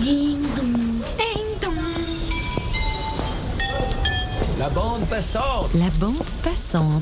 Ding dong, ding dong. La bande passante. La bande passante.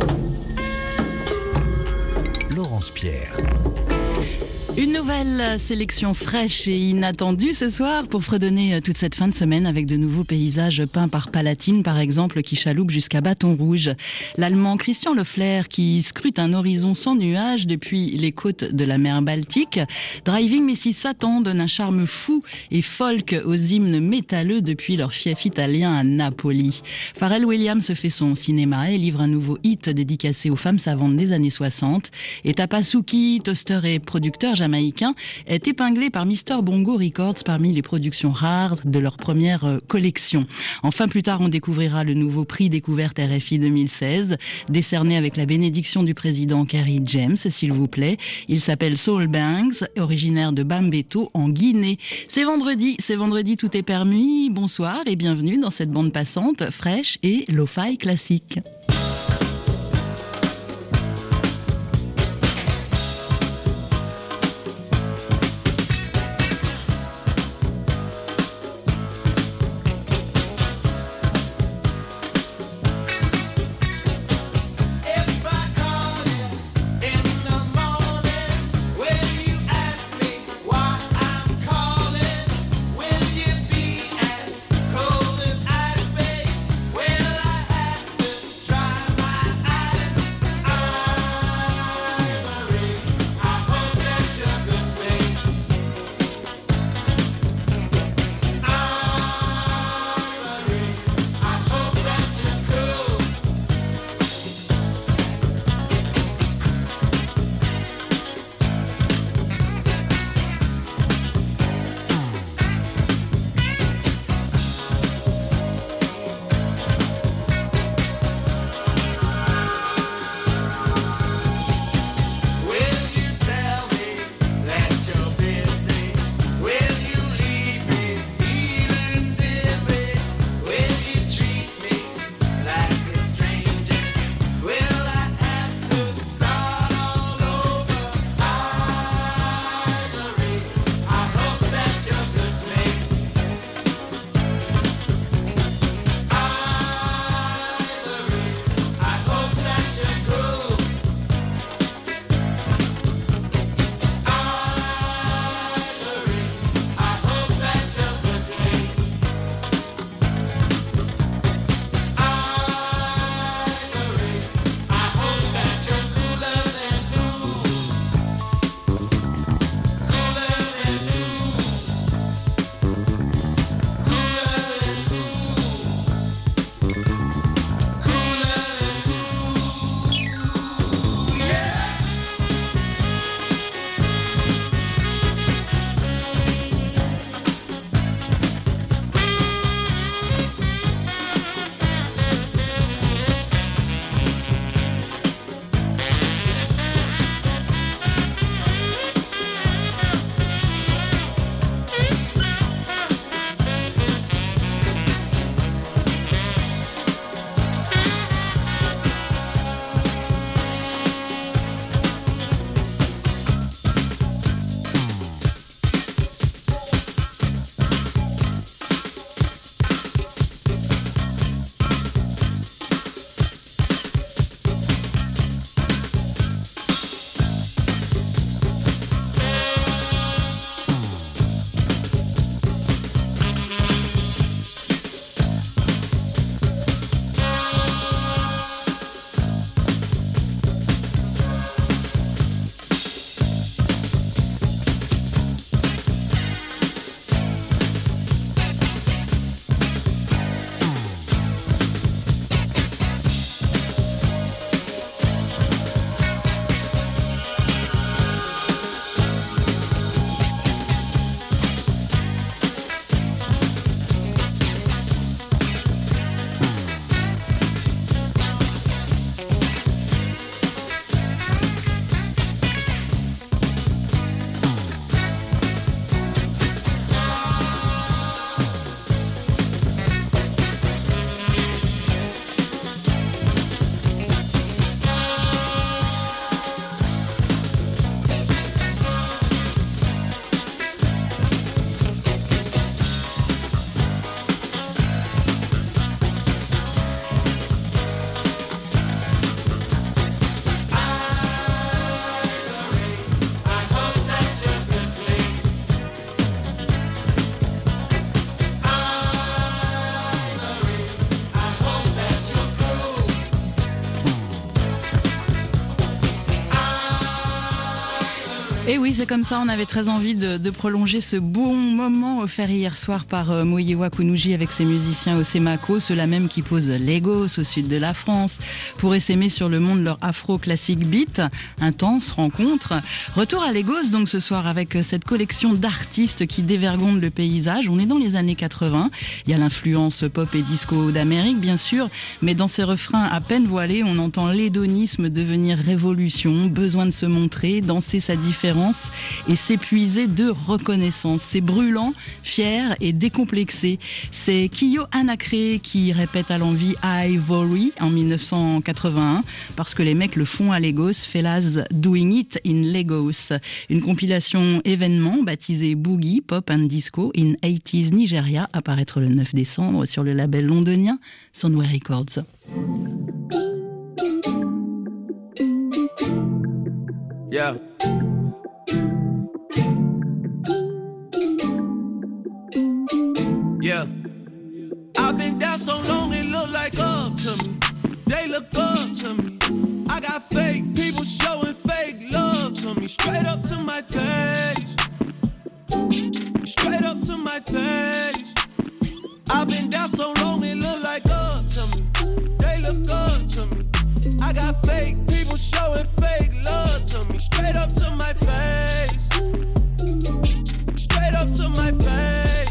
Laurence Pierre. Une nouvelle sélection fraîche et inattendue ce soir pour fredonner toute cette fin de semaine avec de nouveaux paysages peints par Palatine, par exemple, qui chaloupe jusqu'à Bâton Rouge. L'Allemand Christian Loeffler qui scrute un horizon sans nuages depuis les côtes de la mer Baltique. Driving Mrs. Satan donne un charme fou et folk aux hymnes métalleux depuis leur fief italien à Napoli. Pharrell Williams fait son cinéma et livre un nouveau hit dédicacé aux femmes savantes des années 60. Et Tapasuki, toaster et producteur jamaïcain, est épinglé par Mr. Bongo Records parmi les productions rares de leur première collection. Enfin, plus tard, on découvrira le nouveau prix découverte RFI 2016, décerné avec la bénédiction du président Kerry James, s'il vous plaît. Il s'appelle Soul Banks, originaire de Bambeto, en Guinée. C'est vendredi, tout est permis. Bonsoir et bienvenue dans cette bande passante fraîche et lo-fi classique. Try Et oui, c'est comme ça, on avait très envie de prolonger ce bon moment offert hier soir par Muyiwa Kunuji avec ses musiciens au Semako, ceux-là même qui posent Lagos au sud de la France pour essaimer sur le monde leur afro-classique beat. Intense rencontre. Retour à Lagos donc ce soir avec cette collection d'artistes qui dévergondent le paysage. On est dans les années 80, il y a l'influence pop et disco d'Amérique bien sûr, mais dans ces refrains à peine voilés, on entend l'hédonisme devenir révolution, besoin de se montrer, danser sa différence et s'épuiser de reconnaissance. C'est brûlant, fier et décomplexé. C'est Kiyo Anacré qui répète à l'envi Ivory en 1981 parce que les mecs le font à Lagos, Fellas Doing It in Lagos. Une compilation événement baptisée Boogie, Pop and Disco in 80s Nigeria, apparaître le 9 décembre sur le label londonien Soundway Records. Yeah. Yeah, I've been down so long it look like up to me. They look up to me. I got fake people showing fake love to me. Straight up to my face. Straight up to my face. I've been down so long it look like up to me. They look up to me. I got fake people showing fake love to me. Straight up to my face. Straight up to my face.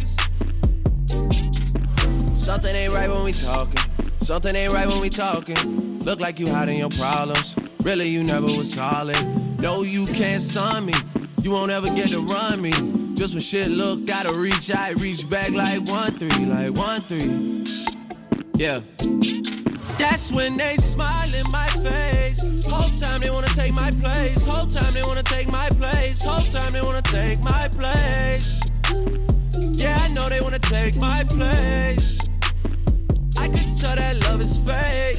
Something ain't right when we talking. Something ain't right when we talking. Look like you hiding your problems. Really, you never was solid. No, you can't sign me. You won't ever get to run me. Just when shit look gotta reach, I reach back like 1-3, like 1-3. Yeah. That's when they smile in my face. Whole time they wanna take my place. Whole time they wanna take my place. Whole time they wanna take my place. Yeah, I know they wanna take my place. I can tell that love is fake.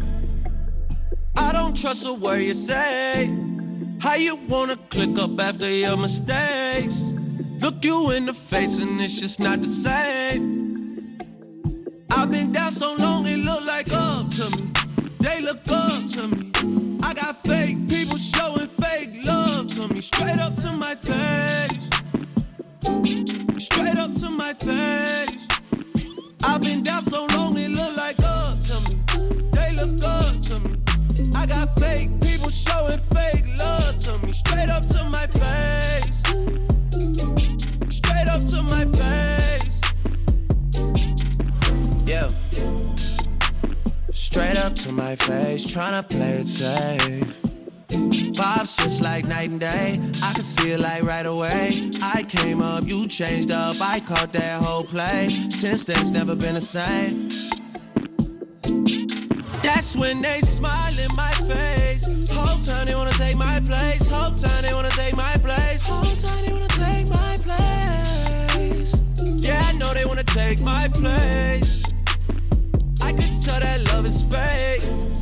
I don't trust a word you say. How you wanna click up after your mistakes? Look you in the face and it's just not the same. I've been down so long it look like up to me. They look up to me. I got fake people showing fake love to me. Straight up to my face. Straight up to my face. I've been down so long it look like up to me. They look up to me. I got fake people showing fake love to me. Straight up to my face. Straight up to my face. Yeah. Straight up to my face, tryna play it safe. Vibes switch like night and day. I can see it like right away. I came up, you changed up. I caught that whole play. Since then, it's never been the same. That's when they smile in my face. Whole time they wanna take my place. Whole time they wanna take my place. Whole time they wanna take my place. Yeah, I know they wanna take my place. I can tell that love is fake.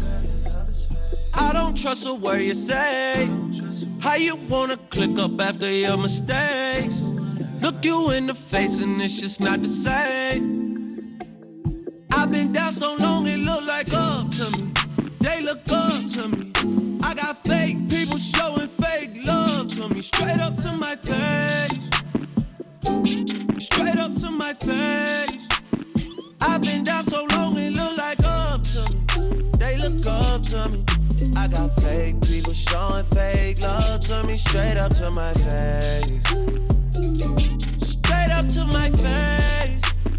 I don't trust a word you say. How you wanna click up after your mistakes? Look you in the face and it's just not the same. I've been down so long it look like up to me. They look up to me. I got fake people showing fake love to me. Straight up to my face. Straight up to my face. I've been down so long it look like up to me. They look up to me. I got fake people showing fake love to me. Straight up to my face. Straight up to my face.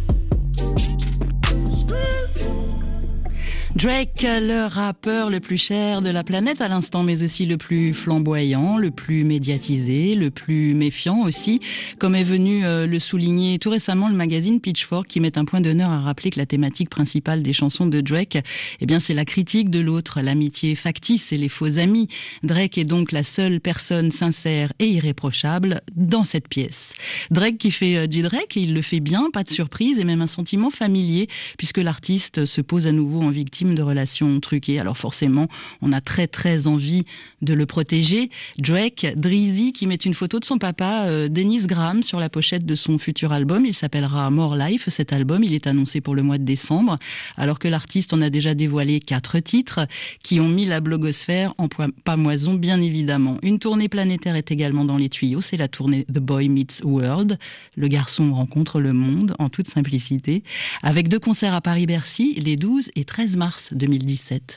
Drake, le rappeur le plus cher de la planète à l'instant, mais aussi le plus flamboyant, le plus médiatisé, le plus méfiant aussi, comme est venu le souligner tout récemment le magazine Pitchfork, qui met un point d'honneur à rappeler que la thématique principale des chansons de Drake, eh bien, c'est la critique de l'autre, l'amitié factice et les faux amis. Drake est donc la seule personne sincère et irréprochable dans cette pièce. Drake qui fait du Drake, et il le fait bien, pas de surprise, et même un sentiment familier, puisque l'artiste se pose à nouveau en victime victime de relations truquées. Alors forcément, on a très très envie de le protéger. Drake, Drizzy, qui met une photo de son papa, Dennis Graham, sur la pochette de son futur album. Il s'appellera More Life, cet album. Il est annoncé pour le mois de décembre, alors que l'artiste en a déjà dévoilé 4 titres qui ont mis la blogosphère en pâmoison, bien évidemment. Une tournée planétaire est également dans les tuyaux. C'est la tournée The Boy Meets World. Le garçon rencontre le monde, en toute simplicité, avec 2 concerts à Paris-Bercy, les 12 et 13 mars 2017.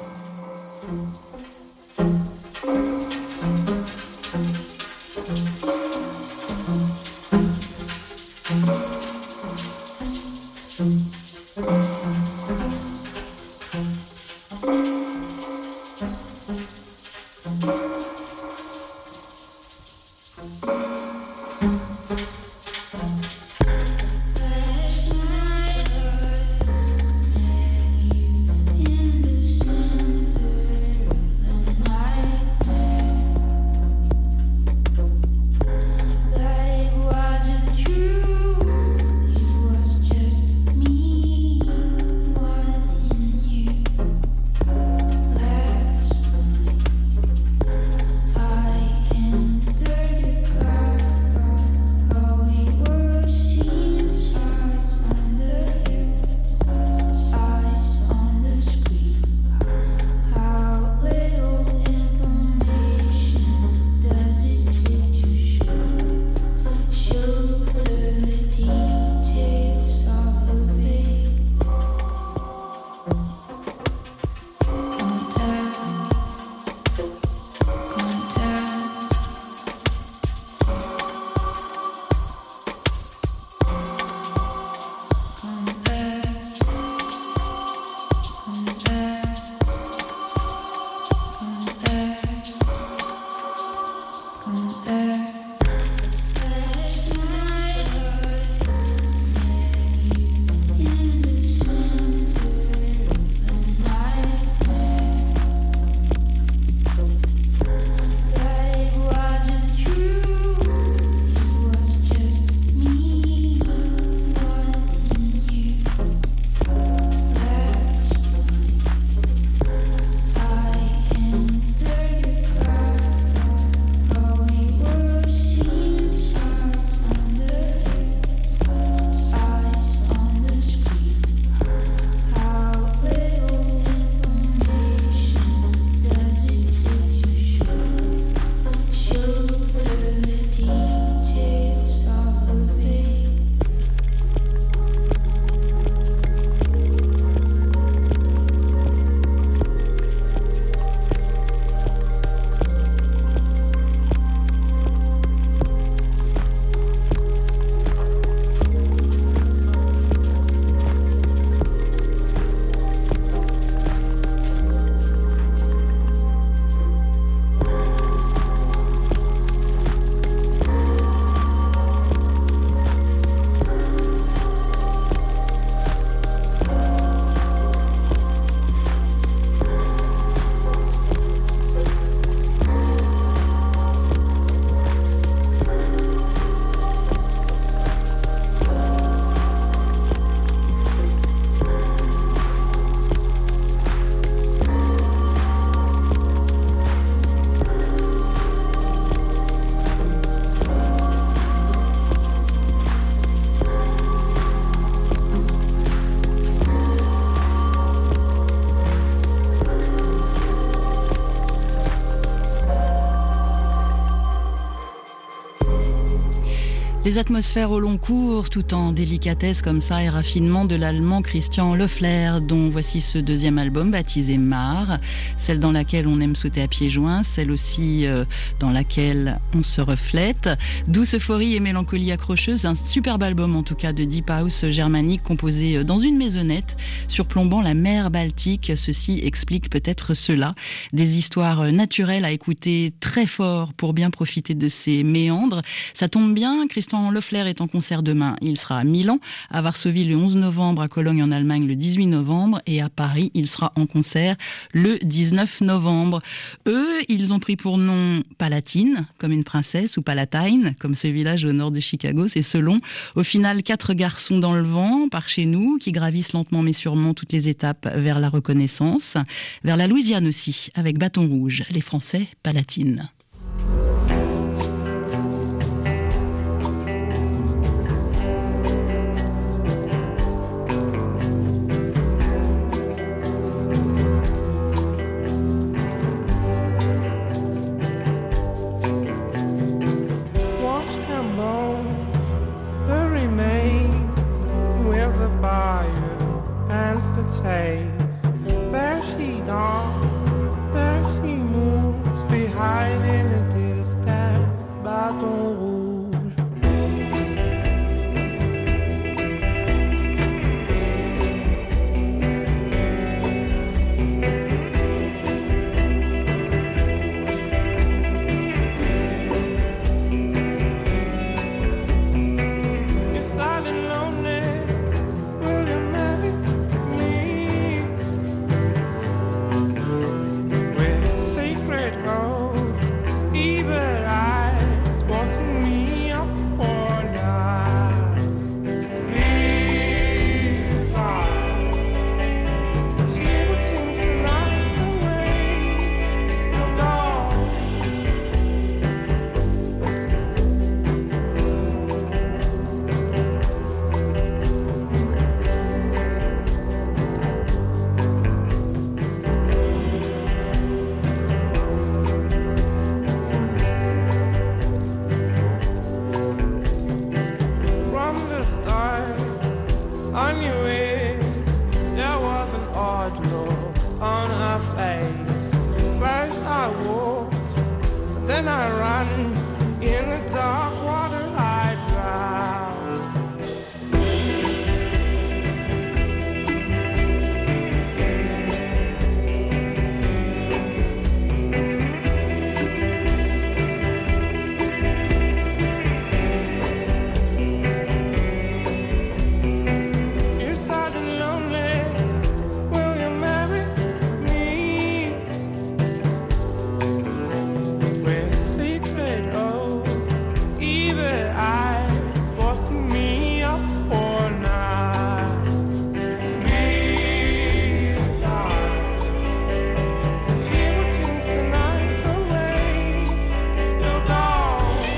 Les atmosphères au long cours, tout en délicatesse comme ça et raffinement de l'allemand Christian Loeffler, dont voici ce deuxième album baptisé Mar, celle dans laquelle on aime sauter à pieds joints, celle aussi dans laquelle on se reflète. Douce euphorie et mélancolie accrocheuse, un superbe album en tout cas de deep house germanique composé dans une maisonnette surplombant la mer Baltique. Ceci explique peut-être cela. Des histoires naturelles à écouter très fort pour bien profiter de ces méandres. Ça tombe bien, Christian l'instant, Loeffler est en concert demain. Il sera à Milan, à Varsovie le 11 novembre, à Cologne en Allemagne le 18 novembre et à Paris, il sera en concert le 19 novembre. Eux, ils ont pris pour nom Palatine, comme une princesse, ou Palatine, comme ce village au nord de Chicago, c'est selon. Au final, 4 garçons dans le vent, par chez nous, qui gravissent lentement mais sûrement toutes les étapes vers la reconnaissance, vers la Louisiane aussi, avec Bâton Rouge, les Français Palatine. There she dawns, there she moves, behind in the distance, Bâton Rouge. You're sad and lonely, will you marry me? With secret oath, evil eyes forcing me up all night. These eyes, she will change the night away. No dog. From the start, I knew it. There was an odd look on her face. First I walked, but then I ran. In the dark water I drowned. You're sad and lonely, will you marry me? With secret oath, evil eyes forcing me up all night. These eyes, she will change the night away. You'll go.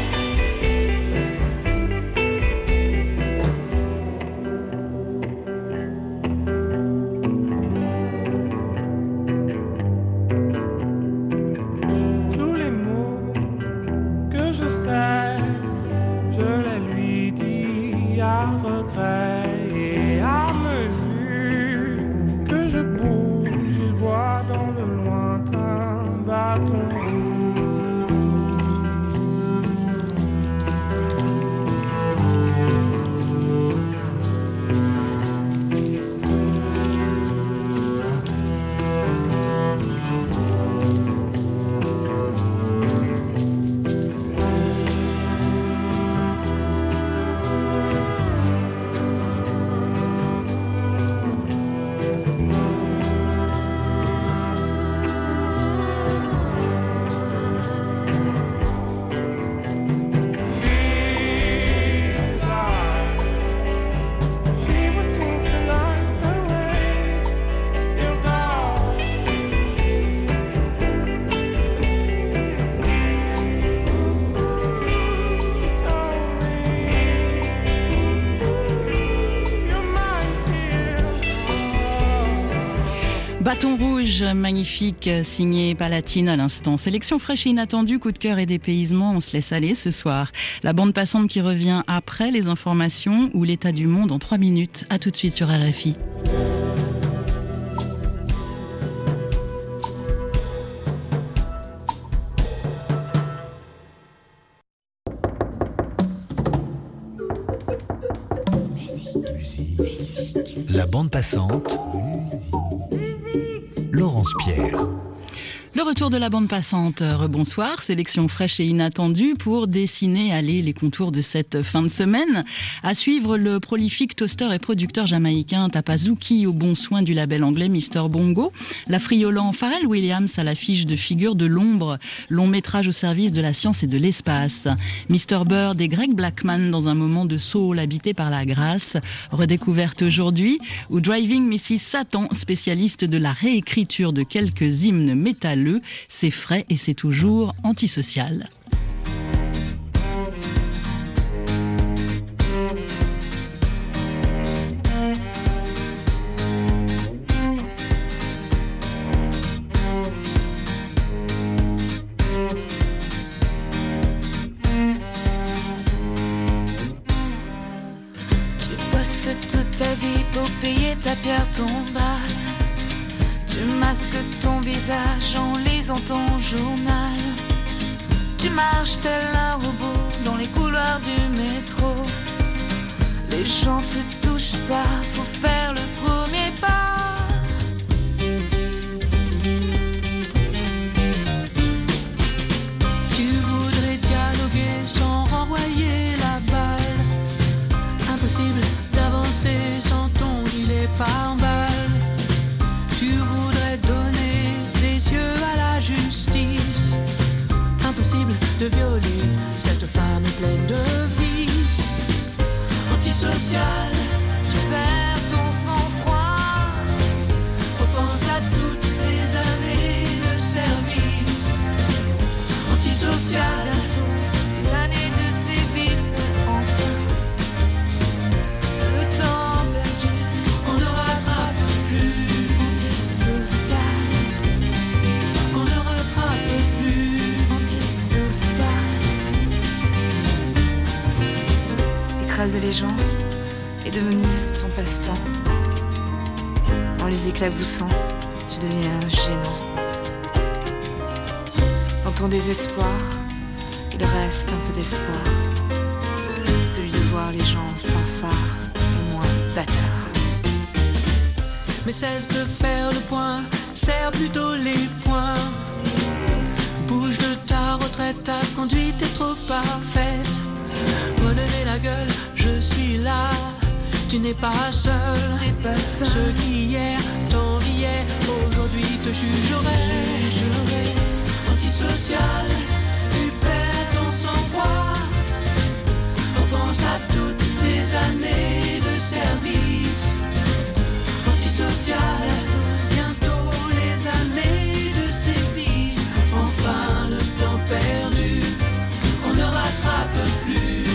Tous les mots que je sais, je les lui dis à regret. Et à mesure que je bouge, il voit dans le lointain Bâton Bâton Rouge, magnifique, signé Palatine à l'instant. Sélection fraîche et inattendue, coup de cœur et dépaysement, on se laisse aller ce soir. La bande passante qui revient après les informations ou l'état du monde en 3 minutes. À tout de suite sur RFI. La bande passante. Laurence Pierre. Le retour de la bande passante, rebonsoir, sélection fraîche et inattendue pour dessiner les contours de cette fin de semaine. À suivre, le prolifique toaster et producteur jamaïcain Tapazuki au bon soin du label anglais Mr Bongo, l'affriolant Pharrell Williams à l'affiche de Figure de l'ombre, long métrage au service de la science et de l'espace. Mr Bird et Greg Blackman dans un moment de soul habité par la grâce, redécouverte aujourd'hui, ou Driving Mrs Satan, spécialiste de la réécriture de quelques hymnes métalleux. C'est frais et c'est toujours antisocial. Tu bosses toute ta vie pour payer ta pierre tombale. Tu masques ton visage en lisant ton journal. Tu marches tel un robot dans les couloirs du métro. Les gens te touchent pas, faut faire le premier pas. Tu voudrais dialoguer sans renvoyer la balle. Impossible d'avancer sans ton gilet pare-balles. Tu voudrais donner des yeux à la justice. Impossible de violer cette femme pleine de vices. Antisocial, tu perds ton sang-froid. Repense à toutes ces années de service. Antisocial, des années de sévices. Enfin, le temps perdu, on ne rattrape plus. Qu'on ne rattrape plus. Antisocial. Écraser les gens est devenu ton passe-temps. En les éclaboussant, tu deviens gênant. Dans ton désespoir, il reste un peu d'espoir. Celui de voir les gens sans phare et moins bâtards. Mais cesse de faire le point, serre plutôt les poings. Bouge de ta retraite, ta conduite est trop parfaite. Relevez la gueule, je suis là, tu n'es pas seul. T'es pas seul. Ceux qui hier t'enviaient, aujourd'hui te jugeraient. Antisocial, tu perds ton sang-froid. Repense à toutes ces années de service. Antisocial, Bientôt les années de sévices. enfin le temps perdu, on ne rattrape plus.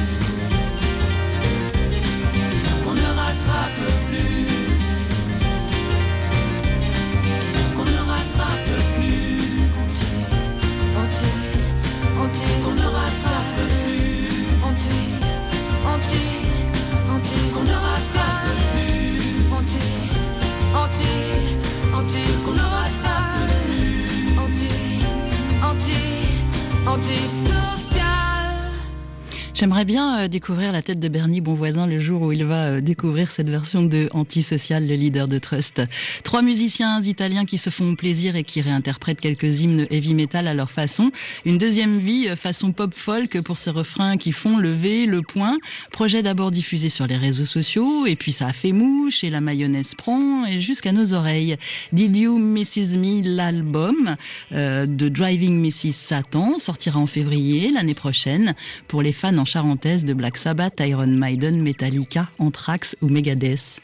On ne rattrape plus. On ne rattrape plus. On ne rattrape plus. On ne rattrape plus. On ne rattrape plus. Antisocial. J'aimerais bien découvrir la tête de Bernie Bonvoisin le jour où il va découvrir cette version de Antisocial, le leader de Trust. 3 musiciens italiens qui se font plaisir et qui réinterprètent quelques hymnes heavy metal à leur façon. Une deuxième vie façon pop folk pour ces refrains qui font lever le poing. Projet d'abord diffusé sur les réseaux sociaux et puis ça a fait mouche et la mayonnaise prend et jusqu'à nos oreilles. Did You Mrs. Me, l'album de Driving Mrs. Satan sortira en février l'année prochaine pour les fans en charentaise de Black Sabbath, Iron Maiden, Metallica, Anthrax ou Megadeth.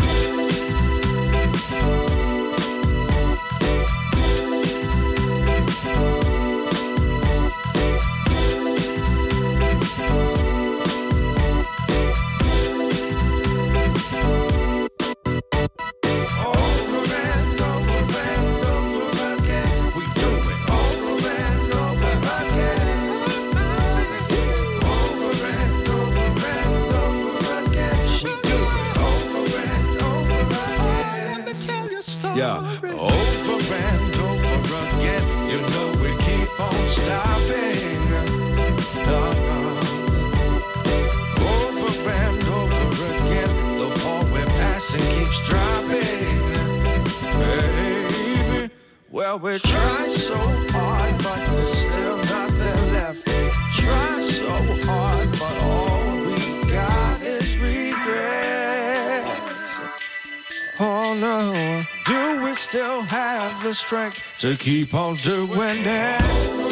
Yeah, over and over again, you know we keep on stopping. Over and over again, the ball we're passing keeps dropping. Baby, well we're trying Do we still have the strength to keep on doing it?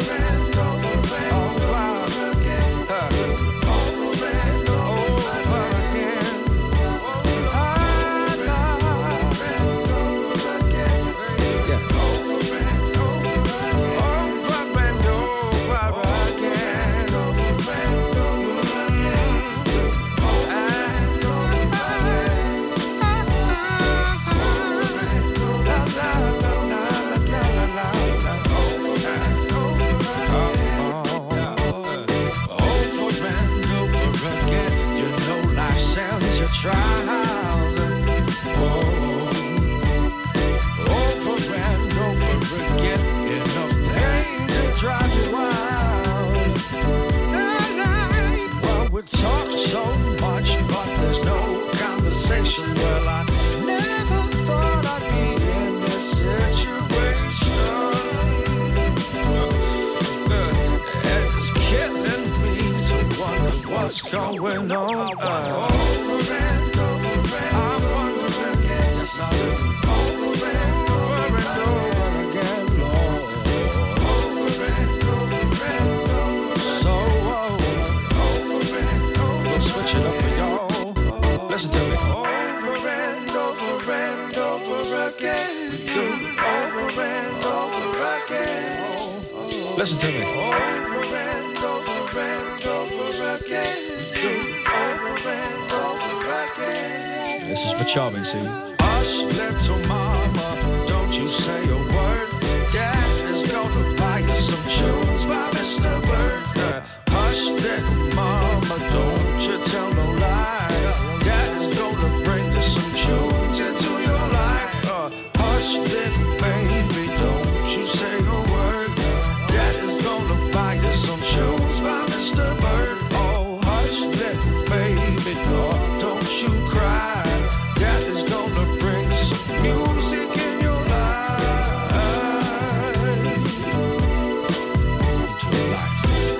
Well, I never thought I'd be in this situation. And it's killing me to wonder what's going on. Over and over and I'm wondering again. Yes, I do. Over and over again, Lord. Over and over and over. So we'll switch it up for y'all. Listen to me. Listen to me. Over and over and over again. Over and over again. This is for Charming, see? Hush, little mama, don't you say a word. Dad is gonna buy you some shoes by Mr. Bird. Hush, little mama, don't you tell no lie. Dad is gonna bring you some tunes into your life. Hush, little baby, don't you say a word. Some shoes by Mr. Bird. Oh, hush, little baby, don't you cry. Dad is gonna bring some music in your life. Into your life.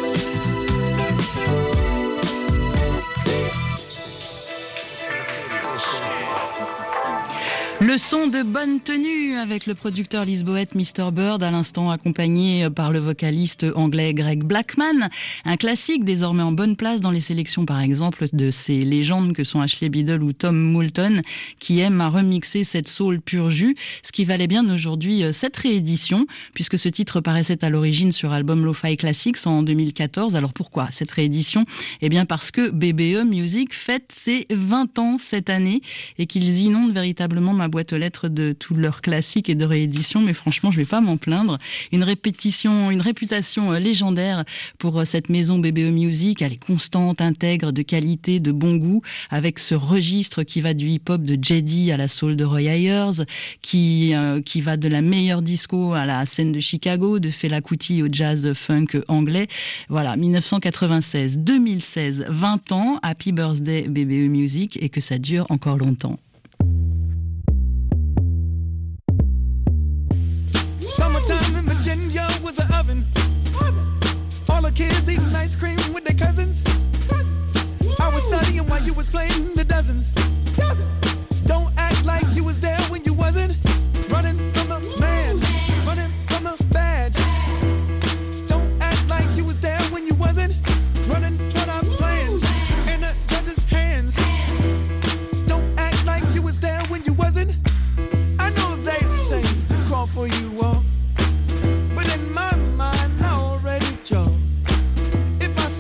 Le son de Bonne Tenue avec le producteur lisboète Mr. Bird, à l'instant accompagné par le vocaliste anglais Greg Blackman. Un classique désormais en bonne place dans les sélections par exemple de ces légendes que sont Ashley Biddle ou Tom Moulton qui aiment à remixer cette soul pur jus, ce qui valait bien aujourd'hui cette réédition puisque ce titre paraissait à l'origine sur album Lo-Fi Classics en 2014. Alors pourquoi cette réédition ? Eh bien parce que BBE Music fête ses 20 ans cette année et qu'ils inondent véritablement ma boîte aux lettres de tous leurs classiques et de rééditions, mais franchement je vais pas m'en plaindre. Une réputation légendaire pour cette maison BBE Music. Elle est constante, intègre, de qualité, de bon goût, avec ce registre qui va du hip-hop de Jedi à la soul de Roy Ayers, qui va de la meilleure disco à la scène de Chicago, de Fela Kuti au jazz funk anglais. Voilà, 1996, 2016, 20 ans, Happy Birthday BBE Music, et que ça dure encore longtemps. Summertime in Virginia was an oven. All the kids eating ice cream with their cousins. I was studying while you was playing the dozens. Don't act like you was there when you wasn't. Running from the man, running from the badge. Don't act like you was there when you wasn't. Running toward our plans in the judge's hands. Don't act like you was there when you wasn't. I know they say crawl for you all, but in my mind I already chose. If I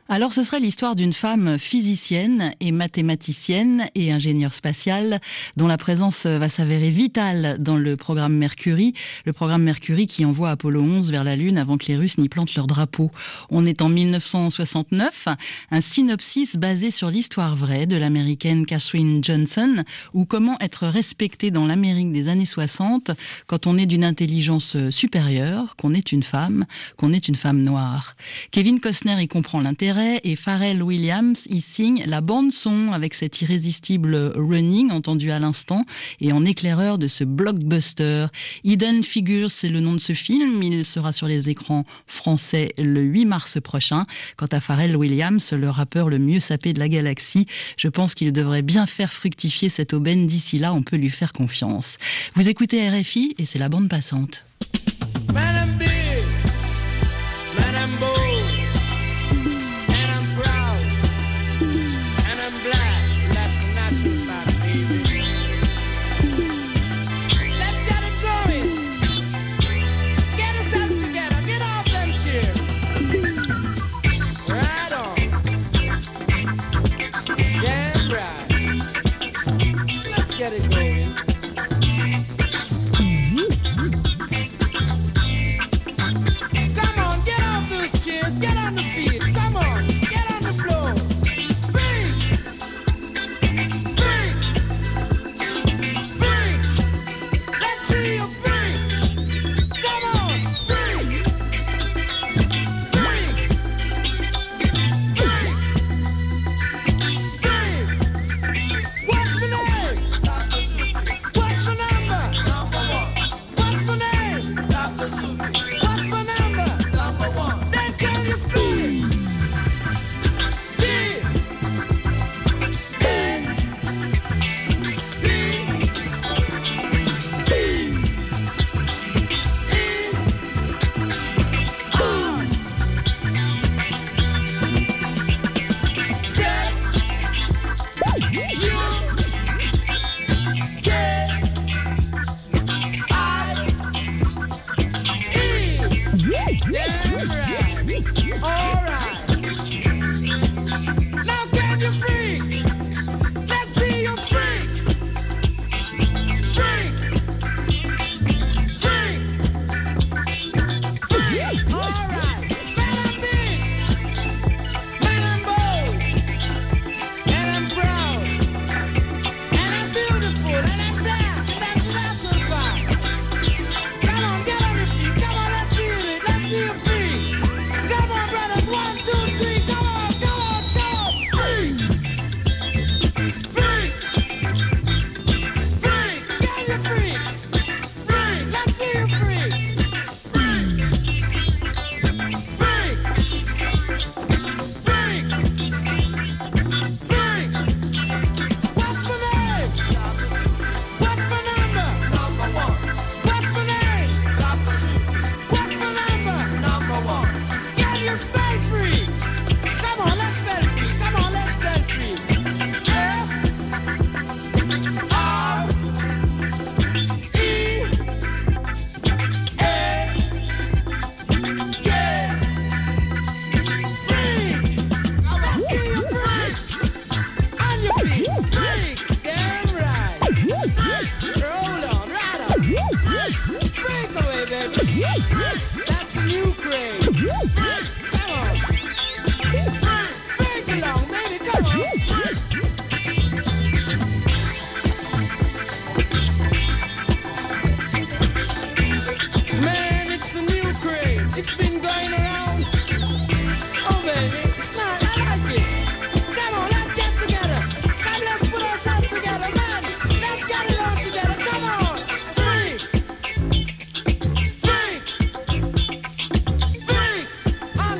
Alors ce serait l'histoire d'une femme physicienne et mathématicienne et ingénieure spatiale dont la présence va s'avérer vitale dans le programme Mercury qui envoie Apollo 11 vers la Lune avant que les Russes n'y plantent leur drapeau. On est en 1969, un synopsis basé sur l'histoire vraie de l'américaine Katherine Johnson, ou comment être respecté dans l'Amérique des années 60 quand on est d'une intelligence supérieure, qu'on est une femme noire. Kevin Costner y comprend l'intérêt et Pharrell Williams y signe la bande-son avec cet irrésistible running entendu à l'instant et en éclaireur de ce blockbuster. Hidden Figures, c'est le nom de ce film. Il sera sur les écrans français le 8 mars prochain. Quant à Pharrell Williams, le rappeur le mieux sapé de la galaxie, je pense qu'il devrait bien faire fructifier cette aubaine d'ici là, on peut lui faire confiance. Vous écoutez RFI et c'est la bande passante. Man, I'm big. Man, I'm bold. And I'm proud. And I'm black. That's a natural fact, baby. Let's get it going. Get yourself together. Get off them chairs. Right on. Damn right. Let's get it going. Get on the feet, come on, get on the floor. Freak, freak, freak. Let's see you freak. Come on, freak, freak, freak, freak. What's my name? What's my number? What's my name? What's my number? Can you speak? B, A, B, B, E, R, Z, U, K, I, E. Damn right. All right. Now can you freak? Let's see you freak. Freak. Freak. Freak. All right. Man, I'm big. Man, I'm bold. And I'm proud. And I'm beautiful. And I'm black. That's a natural fact. Come on, get on your feet. Come on, let's see it. Let's see you freak. Come on, brothers, 1, 2, 3, come on, come on, come on, freak, freak, freak, can you freak, freak, let's see you freak, freak, freak, freak, freak, what's my name, what's my number, what's my name, what's my number, can you spell free? Come on, let's spell free. Come on, let's spell free. F R E A K. Freak. Let's see you freak. On your feet. Freak. Damn right. Freak. Roll on, right on. Freak. Freak away, baby. That's a new craze. Freak. Come on. Freak along, baby, come on. Man, it's the new craze. It's been going around. Oh, baby, it's not, I like it. Come on, let's get together. Come, let's put ourselves together, man. Let's get it all together. Come on. Freak. Freak. Freak. On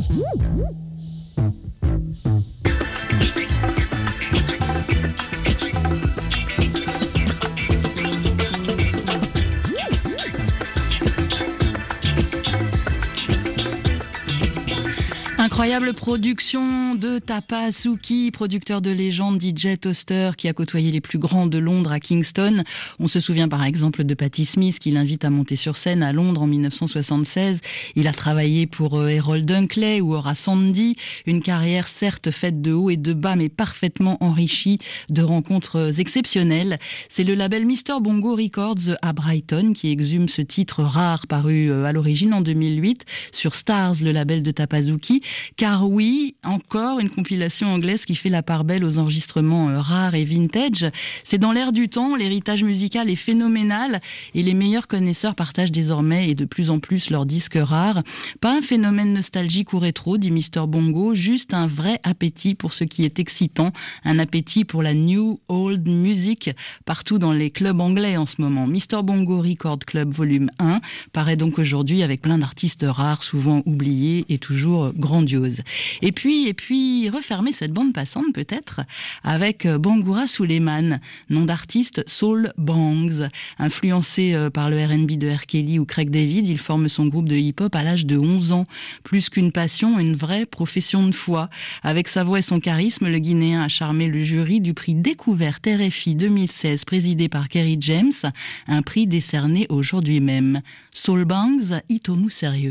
Incroyable production de Tapa Suki, producteur de légende, DJ toaster qui a côtoyé les plus grands de Londres à Kingston. On se souvient par exemple de Patti Smith qui l'invite à monter sur scène à Londres en 1976. Il a travaillé pour Errol Dunkley ou Horace Sandy. Une carrière certes faite de haut et de bas mais parfaitement enrichie de rencontres exceptionnelles. C'est le label Mr Bongo Records à Brighton qui exhume ce titre rare paru à l'origine en 2008 sur Stars, le label de Tapa Suki. Car oui, encore une compilation anglaise qui fait la part belle aux enregistrements rares et vintage. C'est dans l'air du temps, l'héritage musical est phénoménal et les meilleurs connaisseurs partagent désormais et de plus en plus leurs disques rares. Pas un phénomène nostalgique ou rétro, dit Mr Bongo, juste un vrai appétit pour ce qui est excitant, un appétit pour la new old music partout dans les clubs anglais en ce moment. Mr Bongo Record Club Volume 1 paraît donc aujourd'hui avec plein d'artistes rares, souvent oubliés et toujours grandioses. Et puis, refermer cette bande passante peut-être avec Bangoura Suleiman, nom d'artiste Soul Bangs. Influencé par le R&B de R. Kelly ou Craig David, il forme son groupe de hip-hop à l'âge de 11 ans. Plus qu'une passion, une vraie profession de foi. Avec sa voix et son charisme, le Guinéen a charmé le jury du prix Découverte RFI 2016 présidé par Kerry James, un prix décerné aujourd'hui même. Soul Bangs, Itomu sérieux.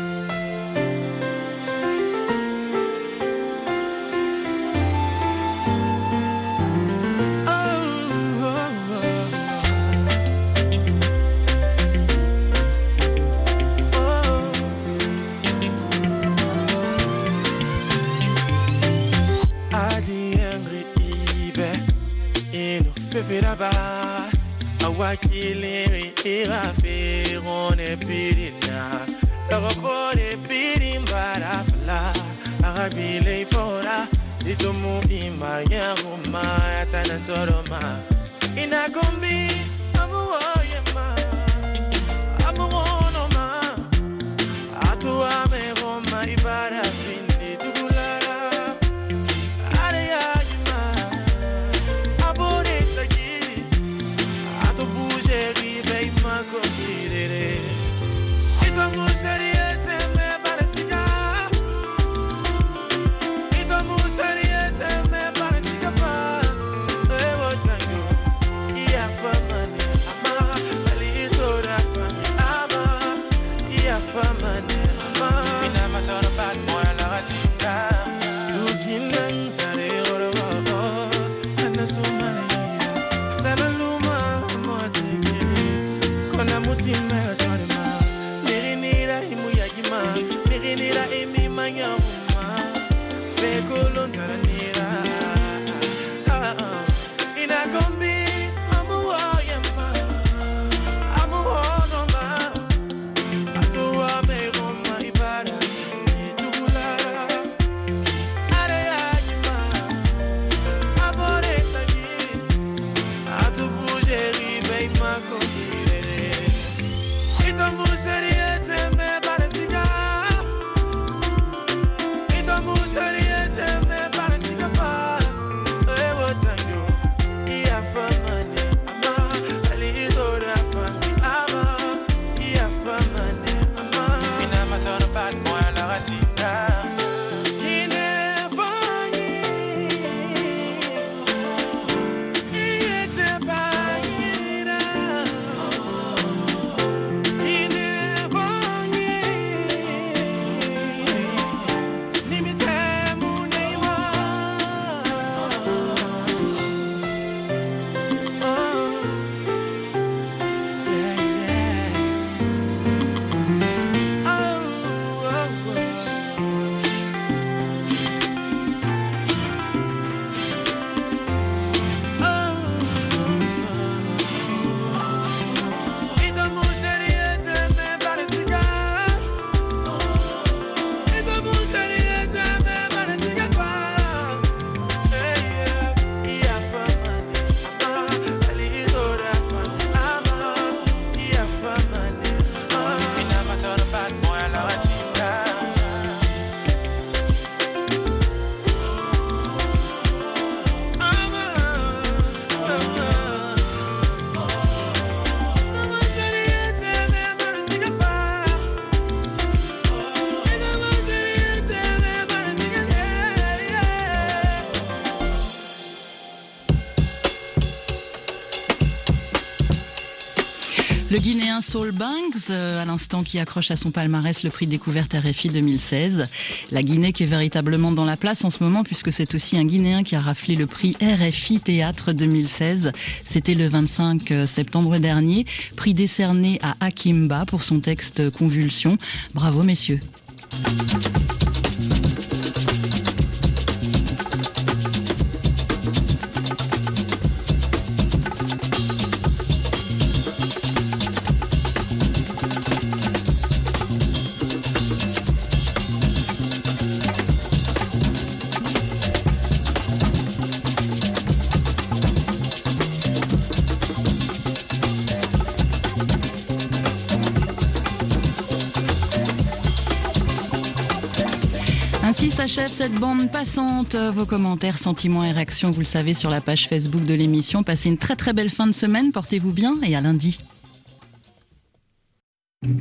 Awakili irafi rone bidina Lagabone bidim barafla Agabile fora Itomu ima yaguma Yatanatoroma Inakumbi Abuoyema Abuonoma Atuame Roma Ibarafindi Tugulara Arayagima Abore Tagiri Ato bougerie, veille m'a considéré. Et ton mou sérieux, t'aimais par le cigare. Et ton mou sérieux, t'aimais par le cigare. Et votre tango, il y a pas mal. Le Guinéen Saul Banks, à l'instant, qui accroche à son palmarès le prix découverte RFI 2016. La Guinée qui est véritablement dans la place en ce moment, puisque c'est aussi un Guinéen qui a raflé le prix RFI Théâtre 2016. C'était le 25 septembre dernier. Prix décerné à Akimba pour son texte Convulsion. Bravo messieurs. Ainsi s'achève cette bande passante. Vos commentaires, sentiments et réactions, vous le savez, sur la page Facebook de l'émission. Passez une très très belle fin de semaine, portez-vous bien et à lundi.